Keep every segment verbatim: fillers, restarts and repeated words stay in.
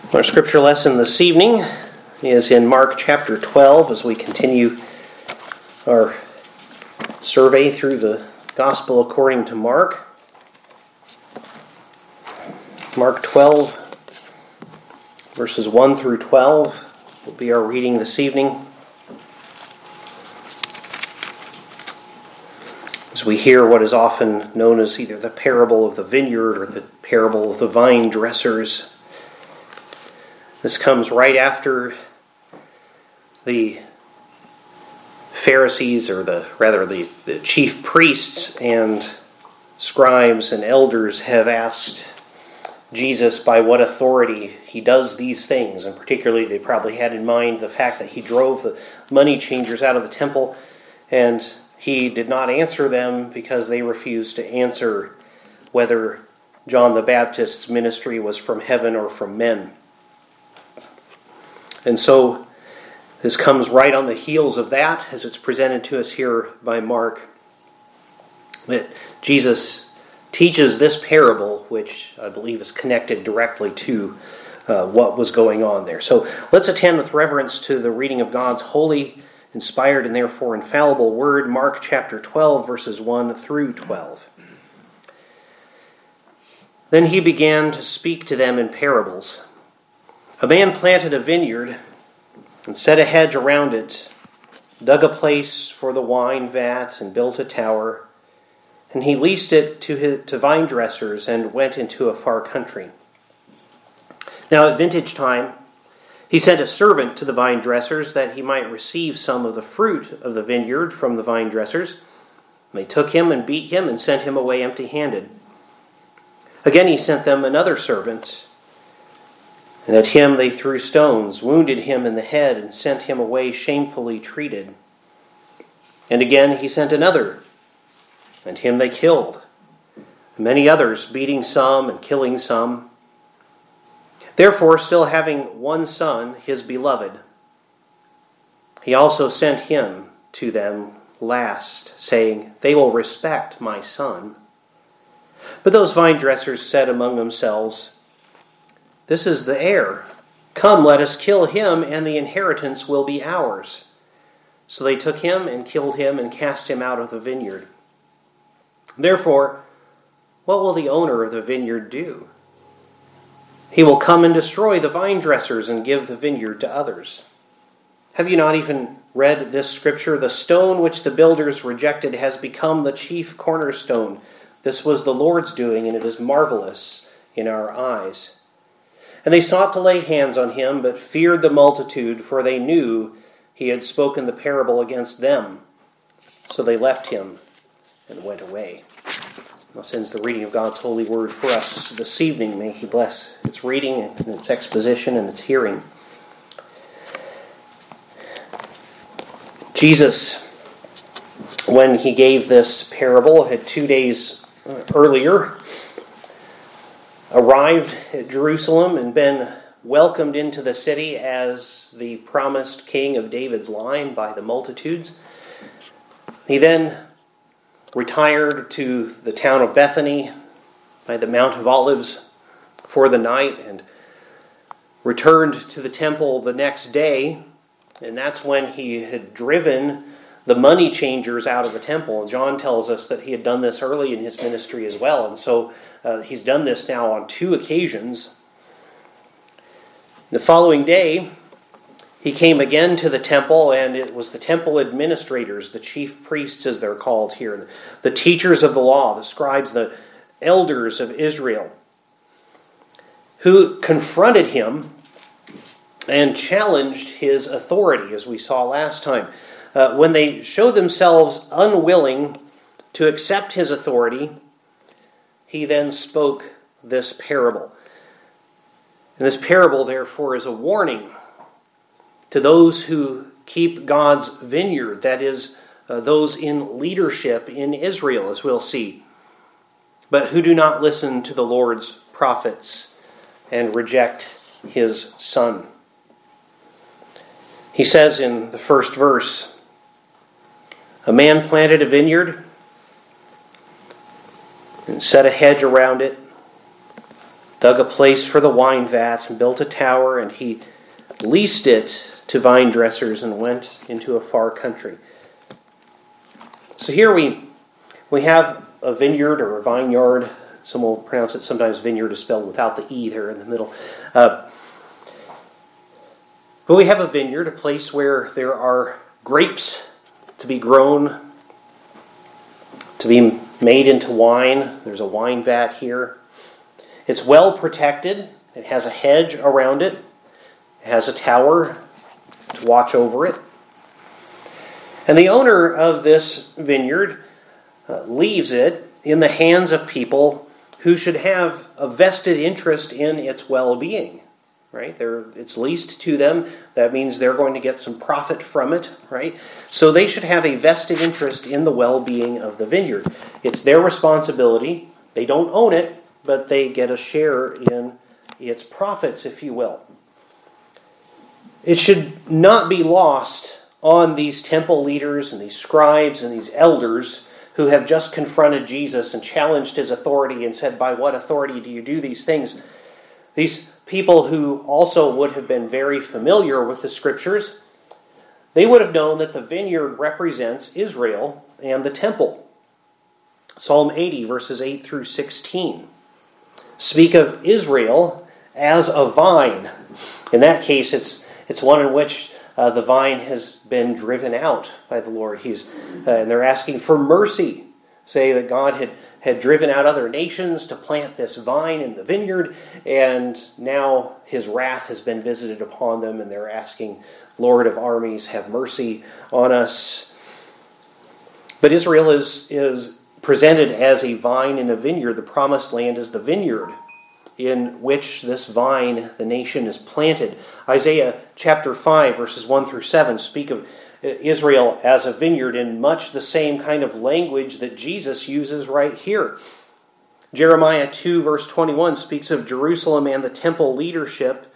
Our scripture lesson this evening is in Mark chapter twelve as we continue our survey through the Gospel according to Mark. Mark twelve, verses one through twelve will be our reading this evening. As we hear what is often known as either the parable of the vineyard or the parable of the vine dressers. This comes right after the Pharisees, or the rather the, the chief priests and scribes and elders have asked Jesus by what authority he does these things. And particularly they probably had in mind the fact that he drove the money changers out of the temple, and he did not answer them because they refused to answer whether John the Baptist's ministry was from heaven or from men. And so this comes right on the heels of that, as it's presented to us here by Mark, that Jesus teaches this parable, which I believe is connected directly to uh, what was going on there. So let's attend with reverence to the reading of God's holy, inspired, and therefore infallible word, Mark chapter twelve, verses one through twelve. Then he began to speak to them in parables. A man planted a vineyard and set a hedge around it, dug a place for the wine vat and built a tower, and he leased it to, his, to vine dressers and went into a far country. Now at vintage time, he sent a servant to the vine dressers that he might receive some of the fruit of the vineyard from the vine dressers. They took him and beat him and sent him away empty-handed. Again he sent them another servant, and at him they threw stones, wounded him in the head, and sent him away shamefully treated. And again he sent another, and him they killed. And many others, beating some and killing some. Therefore, still having one son, his beloved, he also sent him to them last, saying, "They will respect my son." But those vine dressers said among themselves, "This is the heir. Come, let us kill him, and the inheritance will be ours." So they took him and killed him and cast him out of the vineyard. Therefore, what will the owner of the vineyard do? He will come and destroy the vine dressers and give the vineyard to others. Have you not even read this scripture? The stone which the builders rejected has become the chief cornerstone. This was the Lord's doing, and it is marvelous in our eyes. And they sought to lay hands on him, but feared the multitude, for they knew he had spoken the parable against them. So they left him and went away. Thus ends the reading of God's holy word for us this evening. May he bless its reading and its exposition and its hearing. Jesus, when he gave this parable, had two days earlier arrived at Jerusalem and been welcomed into the city as the promised king of David's line by the multitudes. He then retired to the town of Bethany by the Mount of Olives for the night and returned to the temple the next day. And that's when he had driven the money changers out of the temple. And John tells us that he had done this early in his ministry as well. And so uh, he's done this now on two occasions. The following day, he came again to the temple, and it was the temple administrators, the chief priests as they're called here, the teachers of the law, the scribes, the elders of Israel, who confronted him and challenged his authority, as we saw last time. Uh, when they showed themselves unwilling to accept his authority, he then spoke this parable. And this parable, therefore, is a warning to those who keep God's vineyard, that is, uh, those in leadership in Israel, as we'll see, but who do not listen to the Lord's prophets and reject his Son. He says in the first verse, "A man planted a vineyard and set a hedge around it, dug a place for the wine vat and built a tower, and he leased it to vine dressers and went into a far country. So here we we have a vineyard or a vineyard. Some will pronounce it sometimes vineyard is spelled without the E there in the middle. Uh, but we have a vineyard, a place where there are grapes to be grown, to be made into wine. There's a wine vat here. It's well protected. It has a hedge around it. It has a tower to watch over it. And the owner of this vineyard uh, leaves it in the hands of people who should have a vested interest in its well-being. Right? They're, it's leased to them. That means they're going to get some profit from it. Right? So they should have a vested interest in the well-being of the vineyard. It's their responsibility. They don't own it, but they get a share in its profits, if you will. It should not be lost on these temple leaders and these scribes and these elders who have just confronted Jesus and challenged his authority and said, by what authority do you do these things? These people who also would have been very familiar with the Scriptures, they would have known that the vineyard represents Israel and the temple. Psalm eighty, verses eight through sixteen, speak of Israel as a vine. In that case, it's it's one in which uh, the vine has been driven out by the Lord. He's uh, and they're asking for mercy, say that God had, had driven out other nations to plant this vine in the vineyard, and now his wrath has been visited upon them, and they're asking, Lord of armies, have mercy on us. But Israel is, is presented as a vine in a vineyard. The promised land is the vineyard in which this vine, the nation, is planted. Isaiah chapter five, verses one through seven, speak of Israel as a vineyard in much the same kind of language that Jesus uses right here. Jeremiah two, verse twenty-one, speaks of Jerusalem and the temple leadership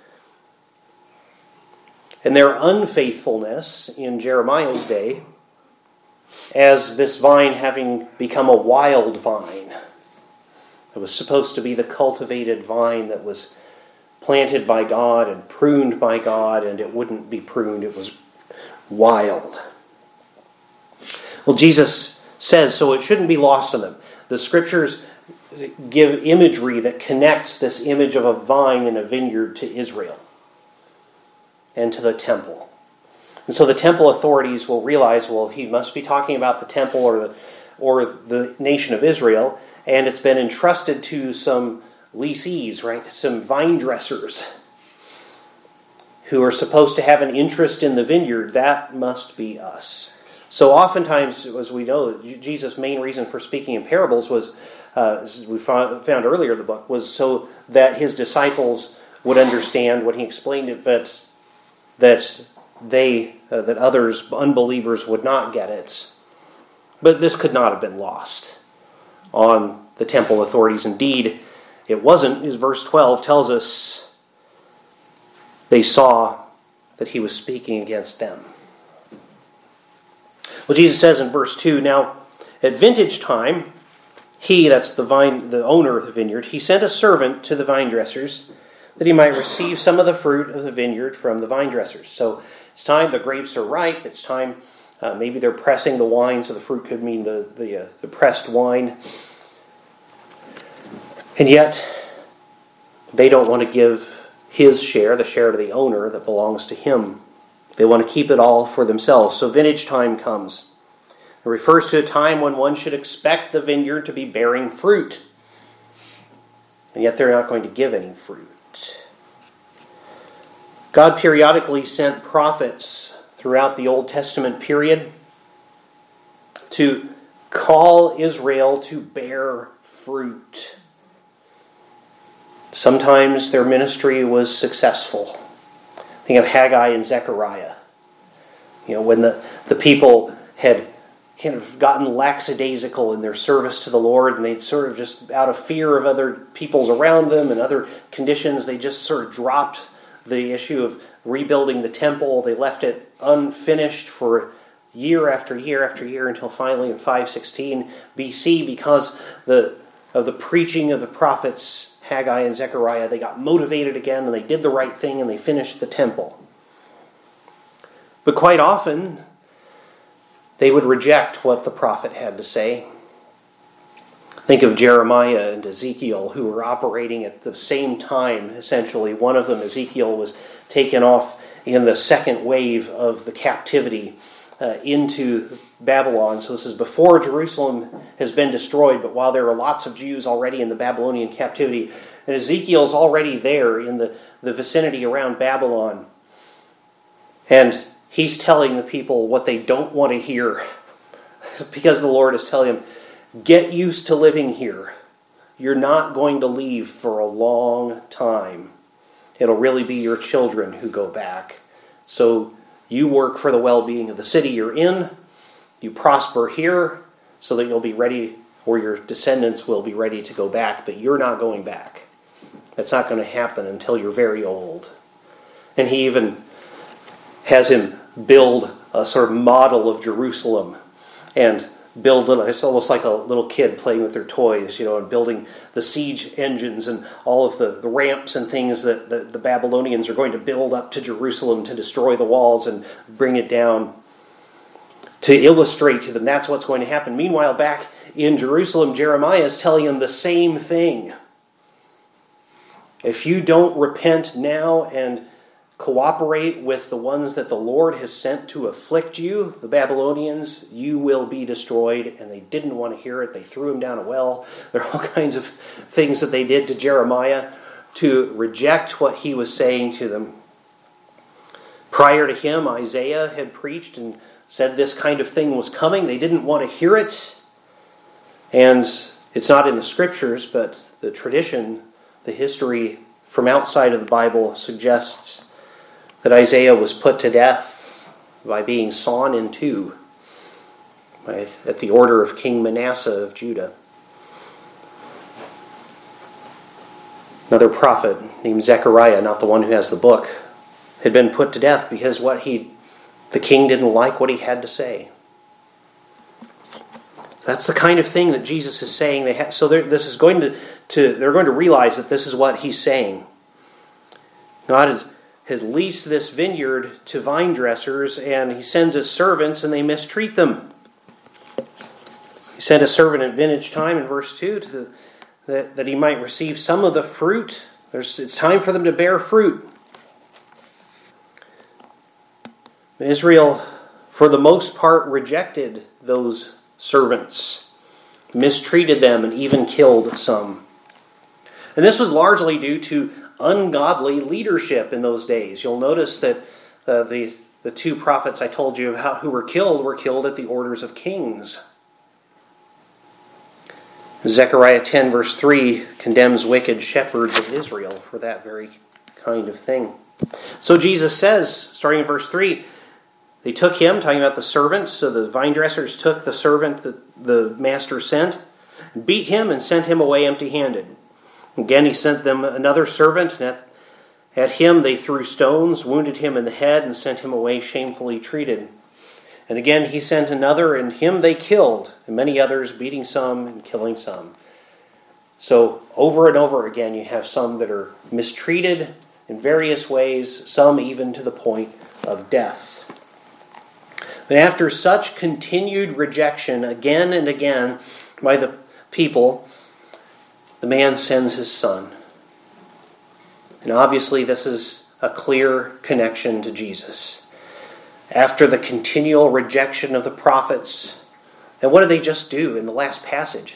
and their unfaithfulness in Jeremiah's day as this vine having become a wild vine. It was supposed to be the cultivated vine that was planted by God and pruned by God, and it wouldn't be pruned. It was wild. Well, Jesus says, so it shouldn't be lost on them. The Scriptures give imagery that connects this image of a vine in a vineyard to Israel and to the temple. And so the temple authorities will realize, well, he must be talking about the temple or the, or the nation of Israel, and it's been entrusted to some leasees, right? Some vine dressers who are supposed to have an interest in the vineyard. That must be us. So oftentimes, as we know, Jesus' main reason for speaking in parables was, uh, as we found earlier in the book, was so that his disciples would understand when he explained it, but that they, uh, that others, unbelievers, would not get it. But this could not have been lost on the temple authorities. Indeed, it wasn't, as verse twelve tells us, they saw that he was speaking against them. Well, Jesus says in verse two, now, at vintage time, he, that's the vine, the owner of the vineyard, he sent a servant to the vine dressers that he might receive some of the fruit of the vineyard from the vine dressers. So it's time, the grapes are ripe, it's time, uh, maybe they're pressing the wine, so the fruit could mean the, the, uh, the pressed wine. And yet, they don't want to give his share, the share to the owner that belongs to him. They want to keep it all for themselves. So vintage time comes. It refers to a time when one should expect the vineyard to be bearing fruit. And yet they're not going to give any fruit. God periodically sent prophets throughout the Old Testament period to call Israel to bear fruit. Sometimes their ministry was successful. Think of Haggai and Zechariah. You know, when the, the people had kind of gotten lackadaisical in their service to the Lord, and they'd sort of just, out of fear of other peoples around them and other conditions, they just sort of dropped the issue of rebuilding the temple. They left it unfinished for year after year after year until finally in five sixteen B C, because the of the preaching of the prophets Haggai and Zechariah, they got motivated again and they did the right thing and they finished the temple. But quite often, they would reject what the prophet had to say. Think of Jeremiah and Ezekiel, who were operating at the same time, essentially. One of them, Ezekiel, was taken off in the second wave of the captivity uh, into Babylon. So this is before Jerusalem has been destroyed, but while there are lots of Jews already in the Babylonian captivity, and Ezekiel's already there in the, the vicinity around Babylon. And he's telling the people what they don't want to hear, because the Lord is telling them, get used to living here. You're not going to leave for a long time. It'll really be your children who go back. So you work for the well-being of the city you're in. You prosper here so that you'll be ready, or your descendants will be ready to go back, but you're not going back. That's not going to happen until you're very old. And he even has him build a sort of model of Jerusalem and build it. It's almost like a little kid playing with their toys, you know, and building the siege engines and all of the, the ramps and things that the, the Babylonians are going to build up to Jerusalem to destroy the walls and bring it down, to illustrate to them that's what's going to happen. Meanwhile, back in Jerusalem, Jeremiah is telling them the same thing. If you don't repent now and cooperate with the ones that the Lord has sent to afflict you, the Babylonians, you will be destroyed. And they didn't want to hear it. They threw him down a well. There are all kinds of things that they did to Jeremiah to reject what he was saying to them. Prior to him, Isaiah had preached and said this kind of thing was coming. They didn't want to hear it. And it's not in the scriptures, but the tradition, the history from outside of the Bible suggests that Isaiah was put to death by being sawn in two by, at the order of King Manasseh of Judah. Another prophet named Zechariah, not the one who has the book, had been put to death because what he, the king didn't like what he had to say. That's the kind of thing that Jesus is saying. They ha- so this is going to, to, they're going to realize that this is what he's saying. God has, has leased this vineyard to vine dressers, and he sends his servants, and they mistreat them. He sent a servant at vintage time in verse two to the, that, that he might receive some of the fruit. There's, it's time for them to bear fruit. Israel, for the most part, rejected those servants, mistreated them, and even killed some. And this was largely due to ungodly leadership in those days. You'll notice that uh, the, the two prophets I told you about who were killed were killed at the orders of kings. Zechariah ten verse three condemns wicked shepherds of Israel for that very kind of thing. So Jesus says, starting in verse three, they took him, talking about the servant, so the vine dressers took the servant that the master sent, beat him and sent him away empty-handed. Again he sent them another servant, and at, at him they threw stones, wounded him in the head, and sent him away shamefully treated. And again he sent another, and him they killed, and many others, beating some and killing some. So over and over again you have some that are mistreated in various ways, some even to the point of death. But after such continued rejection again and again by the people, the man sends his son. And obviously this is a clear connection to Jesus. After the continual rejection of the prophets, and what did they just do in the last passage?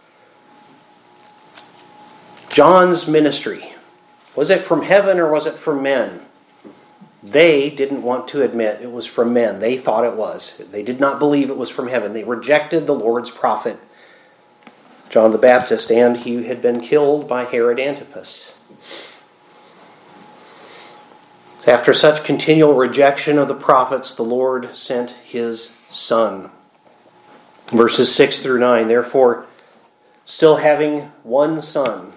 John's ministry, was it from heaven or was it from men? They didn't want to admit it was from men. They thought it was. They did not believe it was from heaven. They rejected the Lord's prophet, John the Baptist, and he had been killed by Herod Antipas. After such continual rejection of the prophets, the Lord sent his Son. Verses six through nine, therefore, still having one son.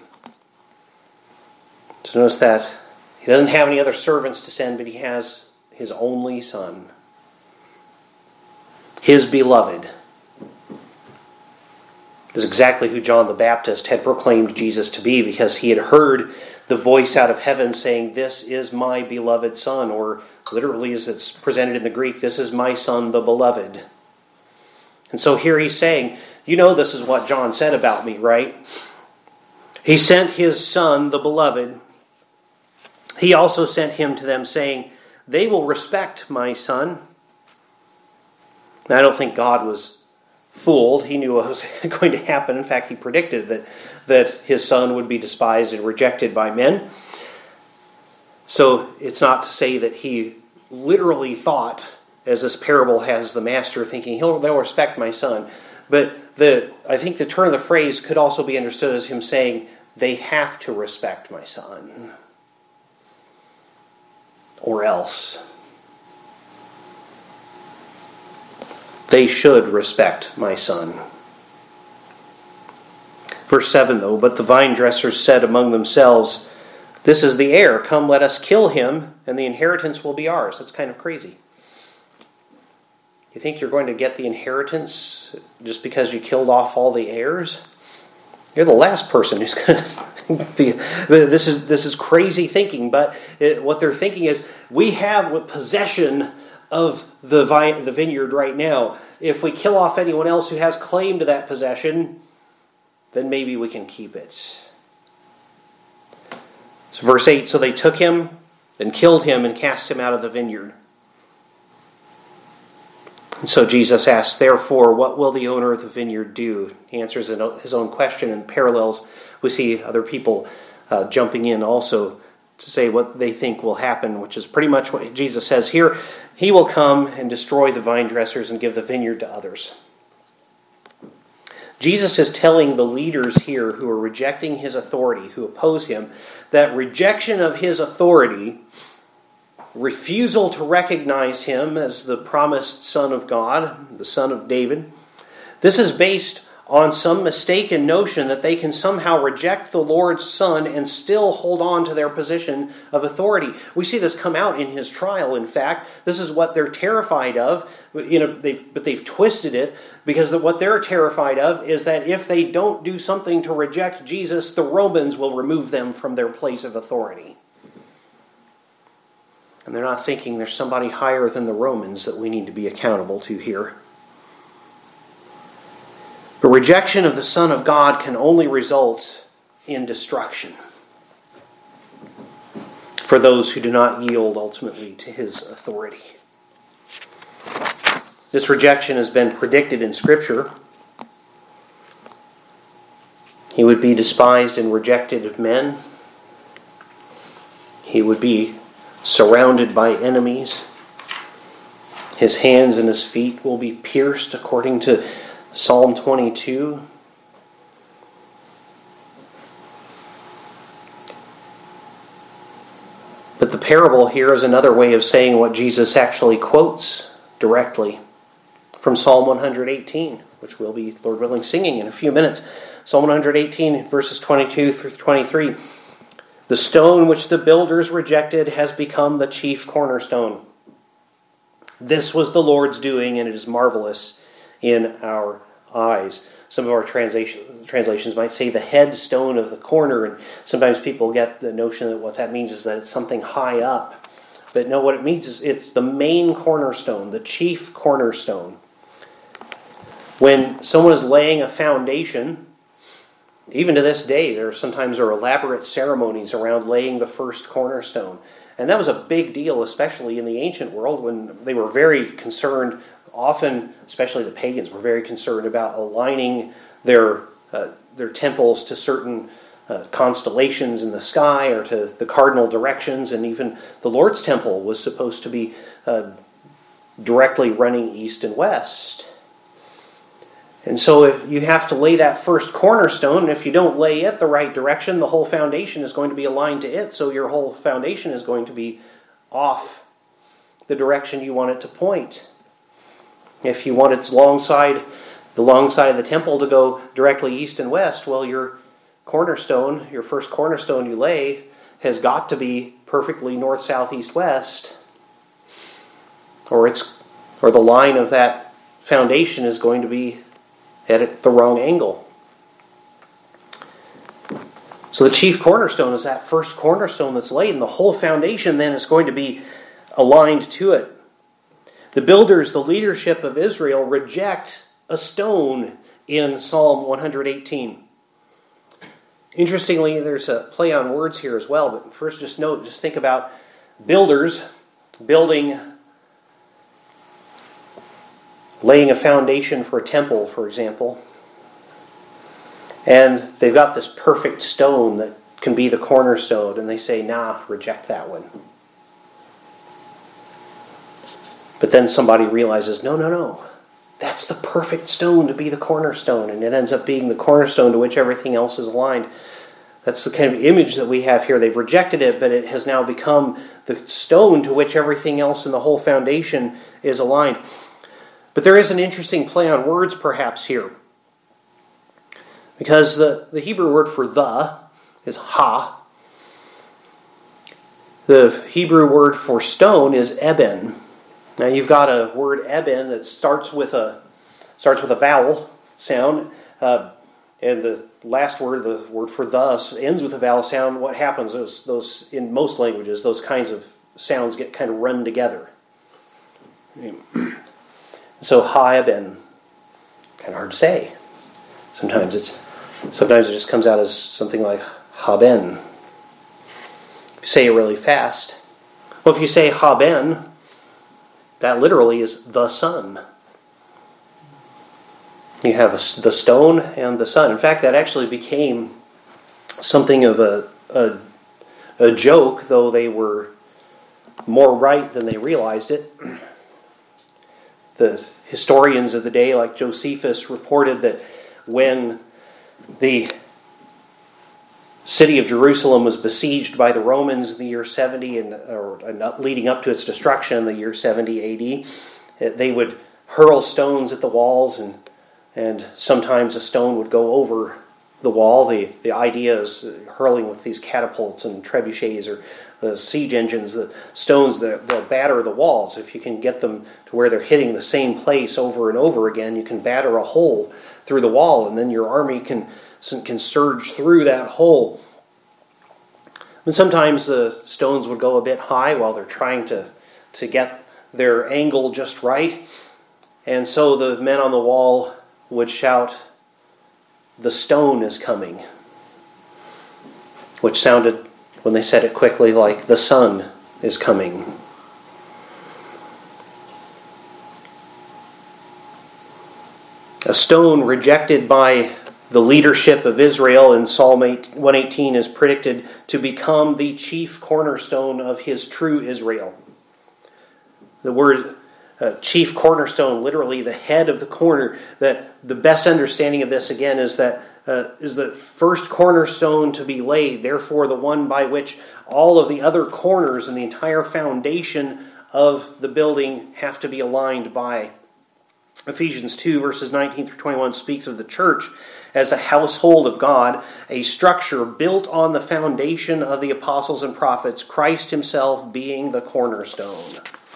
So notice that he doesn't have any other servants to send, but he has his only son, his beloved. This is exactly who John the Baptist had proclaimed Jesus to be, because he had heard the voice out of heaven saying, "This is my beloved Son," or literally as it's presented in the Greek, "This is my Son, the beloved." And so here he's saying, you know, this is what John said about me, right? He sent his Son, the beloved. He also sent him to them saying, "They will respect my Son." Now, I don't think God was fooled. He knew what was going to happen. In fact, he predicted that, that his Son would be despised and rejected by men. So it's not to say that he literally thought, as this parable has the master thinking, He'll, they'll respect my Son. But the I think the turn of the phrase could also be understood as him saying, they have to respect my Son, or else. They should respect my Son. Verse seven, though, "But the vine dressers said among themselves, 'This is the heir. Come, let us kill him, and the inheritance will be ours.'" That's kind of crazy. You think you're going to get the inheritance just because you killed off all the heirs? You're the last person who's going to be... This is, this is crazy thinking, but it, what they're thinking is, we have possession of the vine, the vineyard right now. If we kill off anyone else who has claim to that possession, then maybe we can keep it. So verse eight, "So they took him, then killed him, and cast him out of the vineyard." And so Jesus asks, "Therefore, what will the owner of the vineyard do?" He answers his own question, and parallels. We see other people uh, jumping in also to say what they think will happen, which is pretty much what Jesus says here. He will come and destroy the vine dressers and give the vineyard to others. Jesus is telling the leaders here who are rejecting his authority, who oppose him, that rejection of his authority, refusal to recognize him as the promised Son of God, the Son of David, this is based on some mistaken notion that they can somehow reject the Lord's Son and still hold on to their position of authority. We see this come out in his trial, in fact. This is what they're terrified of, you know, they've, but they've twisted it, because what they're terrified of is that if they don't do something to reject Jesus, the Romans will remove them from their place of authority. And they're not thinking there's somebody higher than the Romans that we need to be accountable to here. The rejection of the Son of God can only result in destruction for those who do not yield ultimately to his authority. This rejection has been predicted in Scripture. He would be despised and rejected of men. He would be surrounded by enemies. His hands and his feet will be pierced, according to Psalm twenty-two. But the parable here is another way of saying what Jesus actually quotes directly from Psalm one eighteen, which we'll be, Lord willing, singing in a few minutes. Psalm one eighteen, verses twenty-two through twenty-three. "The stone which the builders rejected has become the chief cornerstone. This was the Lord's doing, and it is marvelous in our eyes." Some of our translation, translations might say the headstone of the corner, and sometimes people get the notion that what that means is that it's something high up. But no, what it means is it's the main cornerstone, the chief cornerstone. When someone is laying a foundation, even to this day, there sometimes are elaborate ceremonies around laying the first cornerstone. And that was a big deal, especially in the ancient world, when they were very concerned. Often, especially the pagans, were very concerned about aligning their uh, their temples to certain uh, constellations in the sky or to the cardinal directions. And even the Lord's temple was supposed to be uh, directly running east and west. And so you have to lay that first cornerstone, and if you don't lay it the right direction, the whole foundation is going to be aligned to it, so your whole foundation is going to be off the direction you want it to point. If you want its long side, the long side of the temple to go directly east and west, well, your cornerstone, your first cornerstone you lay, has got to be perfectly north, south, east, west, or it's or the line of that foundation is going to be at the wrong angle So the chief cornerstone is that first cornerstone that's laid, and the whole foundation then is going to be aligned to it. The builders, the leadership of Israel, reject a stone in Psalm one eighteen. Interestingly, there's a play on words here as well, but first just note, just think about builders building, laying a foundation for a temple, for example. And they've got this perfect stone that can be the cornerstone, and they say, nah, reject that one. But then somebody realizes, no, no, no. That's the perfect stone to be the cornerstone. And it ends up being the cornerstone to which everything else is aligned. That's the kind of image that we have here. They've rejected it, but it has now become the stone to which everything else in the whole foundation is aligned. But there is an interesting play on words perhaps here. Because the, the Hebrew word for the is ha. The Hebrew word for stone is eben. Now you've got a word eben that starts with a starts with a vowel sound, uh, and the last word, the word for the, ends with a vowel sound. What happens? Those those in most languages, those kinds of sounds get kind of run together. So ha eben, kind of hard to say. Sometimes it's sometimes it just comes out as something like haben. If you say it really fast, well, if you say haben, that literally is the sun. You have a, the stone and the sun. In fact, that actually became something of a, a a joke, though they were more right than they realized it. The historians of the day, like Josephus, reported that when the city of Jerusalem was besieged by the Romans in the year seventy, and or leading up to its destruction in the year seventy A D, they would hurl stones at the walls, and and sometimes a stone would go over the wall. The the idea is hurling with these catapults and trebuchets or the siege engines, the stones that they'll batter the walls. If you can get them to where they're hitting the same place over and over again, you can batter a hole through the wall, and then your army can can surge through that hole. And sometimes the stones would go a bit high while they're trying to, to get their angle just right. And so the men on the wall would shout, "The stone is coming," which sounded, when they said it quickly, like the sun is coming. A stone rejected by the leadership of Israel in Psalm one eighteen is predicted to become the chief cornerstone of his true Israel. The word uh, chief cornerstone, literally the head of the corner. That the best understanding of this again is that uh, is the first cornerstone to be laid, therefore the one by which all of the other corners and the entire foundation of the building have to be aligned by. Ephesians two verses nineteen through twenty-one speaks of the church as a household of God, a structure built on the foundation of the apostles and prophets, Christ himself being the cornerstone.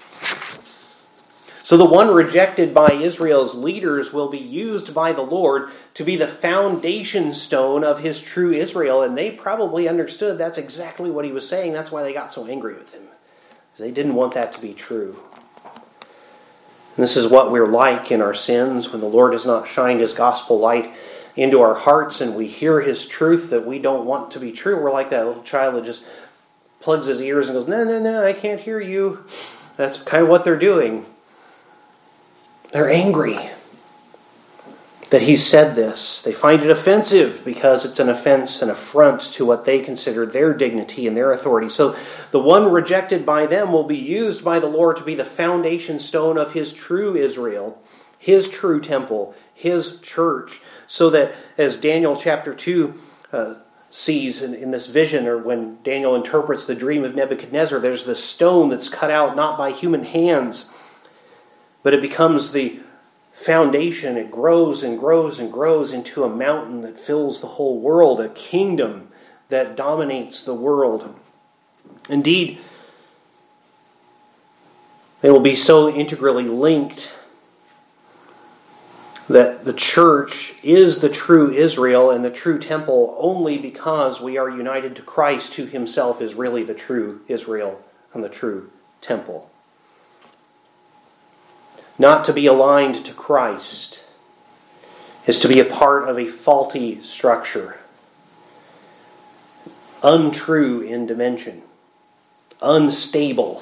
So the one rejected by Israel's leaders will be used by the Lord to be the foundation stone of his true Israel, and they probably understood that's exactly what he was saying. That's why they got so angry with him, because they didn't want that to be true. And this is what we're like in our sins when the Lord has not shined his gospel light into our hearts and we hear his truth that we don't want to be true. We're like that little child that just plugs his ears and goes, no, no, no, I can't hear you. That's kind of what they're doing. They're angry that he said this. They find it offensive because it's an offense, an affront to what they consider their dignity and their authority. So the one rejected by them will be used by the Lord to be the foundation stone of his true Israel, his true temple, his church, so that as Daniel chapter two uh, sees in, in this vision, or when Daniel interprets the dream of Nebuchadnezzar, there's this stone that's cut out not by human hands, but it becomes the foundation. It grows and grows and grows into a mountain that fills the whole world, a kingdom that dominates the world. Indeed, they will be so integrally linked that the church is the true Israel and the true temple only because we are united to Christ, who himself is really the true Israel and the true temple. Not to be aligned to Christ is to be a part of a faulty structure, untrue in dimension, unstable.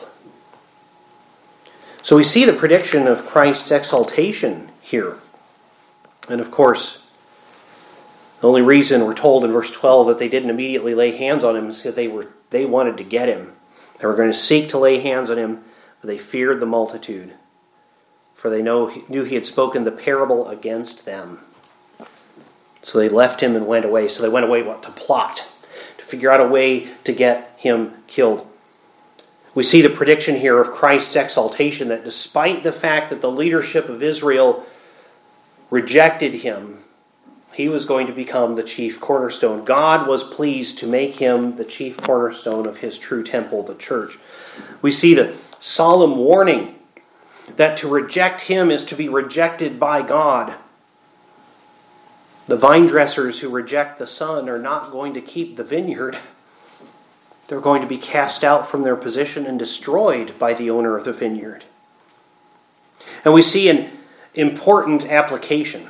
So we see the prediction of Christ's exaltation here. And of course, the only reason we're told in verse twelve that they didn't immediately lay hands on him is that they were they wanted to get him. They were going to seek to lay hands on him, but they feared the multitude, for they know, knew he had spoken the parable against them. So they left him and went away. So they went away, what? To plot, to figure out a way to get him killed. We see the prediction here of Christ's exaltation, that despite the fact that the leadership of Israel rejected him, he was going to become the chief cornerstone. God was pleased to make him the chief cornerstone of his true temple, the church. We see the solemn warning that to reject him is to be rejected by God. The vine dressers who reject the Son are not going to keep the vineyard. They're going to be cast out from their position and destroyed by the owner of the vineyard. And we see an important application.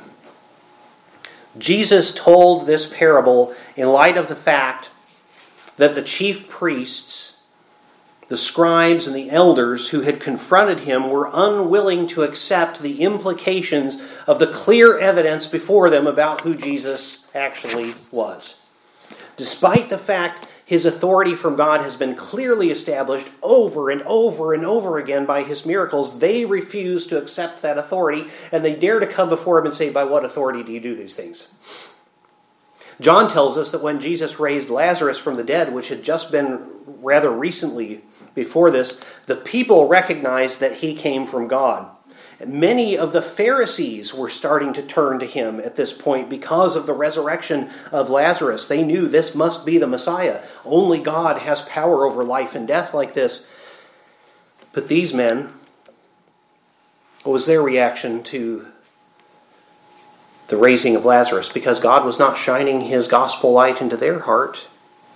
Jesus told this parable in light of the fact that the chief priests, the scribes and the elders who had confronted him were unwilling to accept the implications of the clear evidence before them about who Jesus actually was. Despite the fact his authority from God has been clearly established over and over and over again by his miracles, they refuse to accept that authority, and they dare to come before him and say, by what authority do you do these things? John tells us that when Jesus raised Lazarus from the dead, which had just been rather recently before this, the people recognized that he came from God. Many of the Pharisees were starting to turn to him at this point because of the resurrection of Lazarus. They knew this must be the Messiah. Only God has power over life and death like this. But these men, what was their reaction to the raising of Lazarus? Because God was not shining his gospel light into their heart.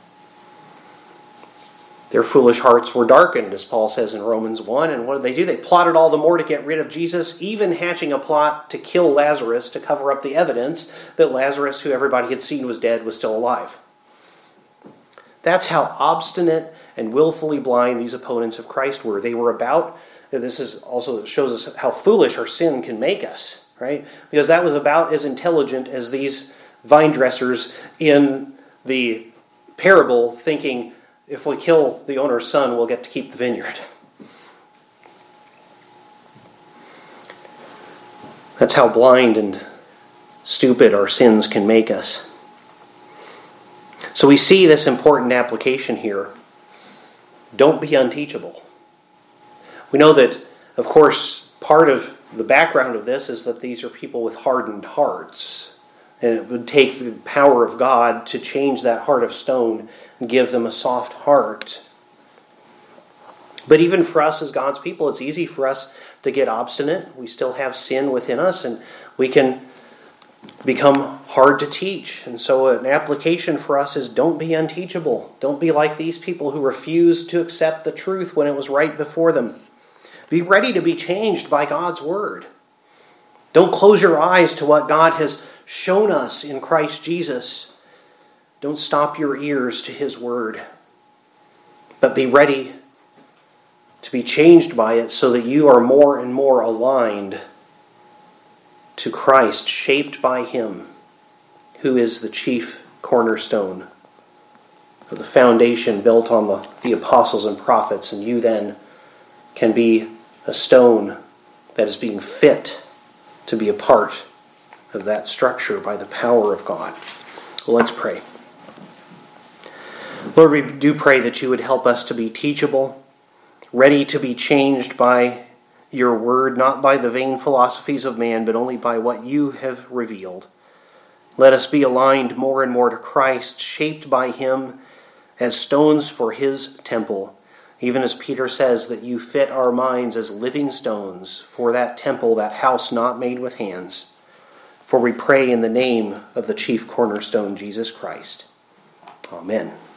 Their foolish hearts were darkened, as Paul says in Romans one. And what did they do? They plotted all the more to get rid of Jesus, even hatching a plot to kill Lazarus to cover up the evidence that Lazarus, who everybody had seen was dead, was still alive. That's how obstinate and willfully blind these opponents of Christ were. They were about, this is also shows us how foolish our sin can make us, right? Because that was about as intelligent as these vine dressers in the parable thinking, if we kill the owner's son, we'll get to keep the vineyard. That's how blind and stupid our sins can make us. So we see this important application here. Don't be unteachable. We know that, of course, part of the background of this is that these are people with hardened hearts. And it would take the power of God to change that heart of stone and give them a soft heart. But even for us as God's people, it's easy for us to get obstinate. We still have sin within us, and we can become hard to teach. And so an application for us is don't be unteachable. Don't be like these people who refused to accept the truth when it was right before them. Be ready to be changed by God's word. Don't close your eyes to what God has shown us in Christ Jesus. Don't stop your ears to his word, but be ready to be changed by it so that you are more and more aligned to Christ, shaped by him, who is the chief cornerstone of the foundation built on the, the apostles and prophets, and you then can be a stone that is being fit to be a part of that structure by the power of God. Well, let's pray. Lord, we do pray that you would help us to be teachable, ready to be changed by your word, not by the vain philosophies of man, but only by what you have revealed. Let us be aligned more and more to Christ, shaped by him as stones for his temple, even as Peter says that you fit our minds as living stones for that temple, that house not made with hands. For we pray in the name of the chief cornerstone, Jesus Christ. Amen.